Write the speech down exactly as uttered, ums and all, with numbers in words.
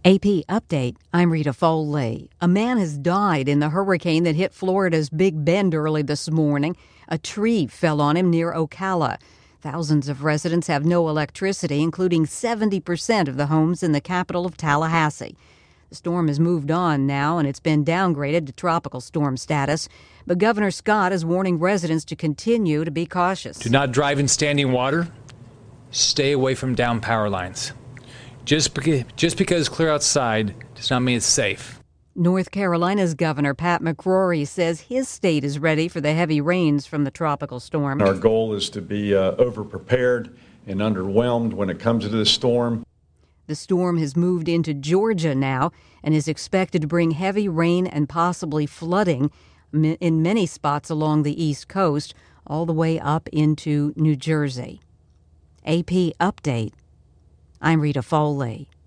A P Update, I'm Rita Foley. A man has died in the hurricane that hit Florida's Big Bend early this morning. A tree fell on him near Ocala. Thousands of residents have no electricity, including seventy percent of the homes in the capital of Tallahassee. The storm has moved on now, and it's been downgraded to tropical storm status. But Governor Scott is warning residents to continue to be cautious. Do not drive in standing water. Stay away from down power lines. Just because, just because it's clear outside does not mean it's safe. North Carolina's Governor Pat McCrory says his state is ready for the heavy rains from the tropical storm. Our goal is to be uh, over-prepared and underwhelmed when it comes to this storm. The storm has moved into Georgia now and is expected to bring heavy rain and possibly flooding in many spots along the East Coast, all the way up into New Jersey. A P Update. I'm Rita Foley.